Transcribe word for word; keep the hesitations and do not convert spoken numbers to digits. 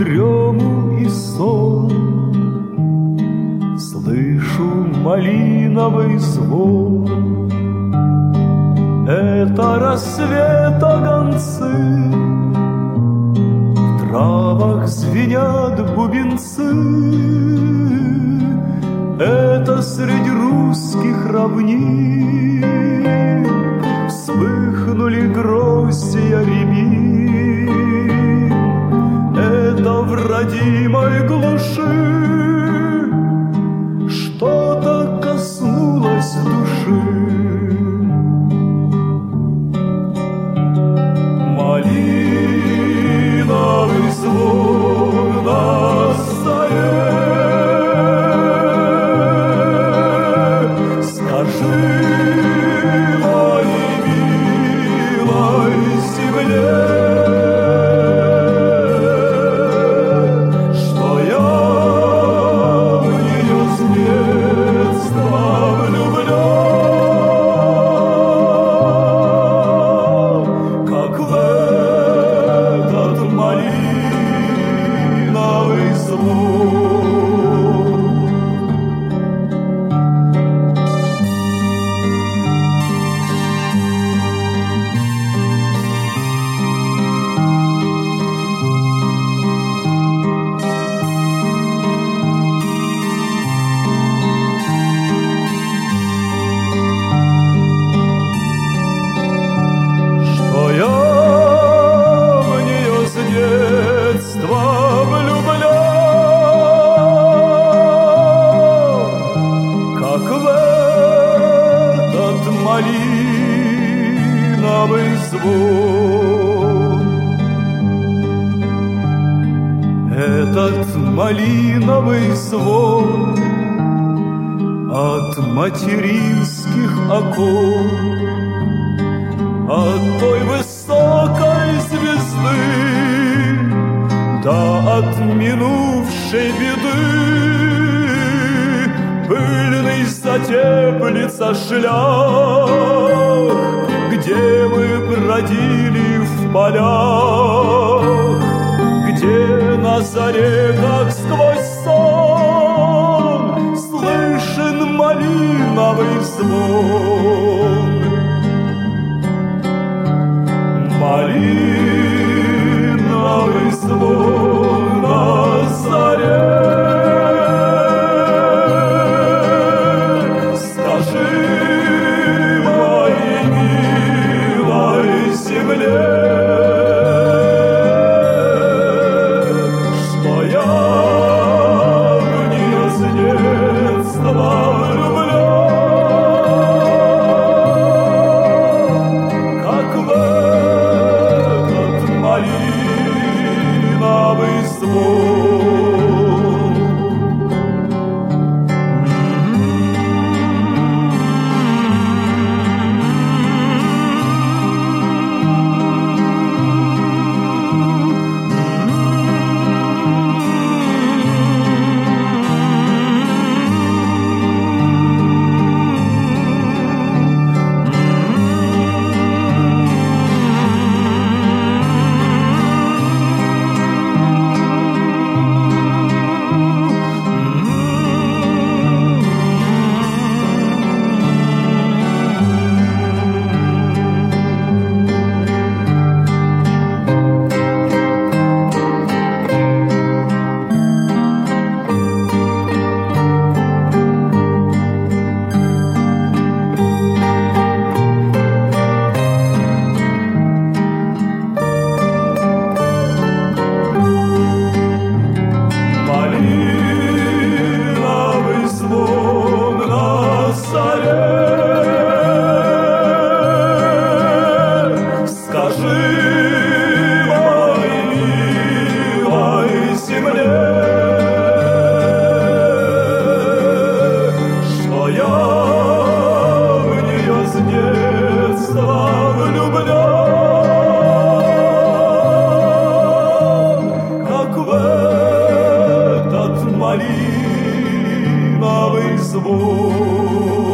дрему и сон слышу малиновый звон. Это рассвета гонцы, в травах звенят бубенцы. Это среди русских равнин вспыхнули гроздья рябин. Это в родимой глуши что-то коснулось души. Малиновый звон на заре. Скажи моей милой земле, что я в нее с детства влюблен, как в этот малиновый звон. Малиновый звон. Этот малиновый звон от материнских окон, от той высокой звезды, да от минувшей беды. Пыльный затеплится шлях, где мы бродили в полях, где на заре, как сквозь сон, слышен малиновый звон. Малиновый звон на заре. Что я в нее с детства влюблен, как в этот малиновый звон. малиновый звон.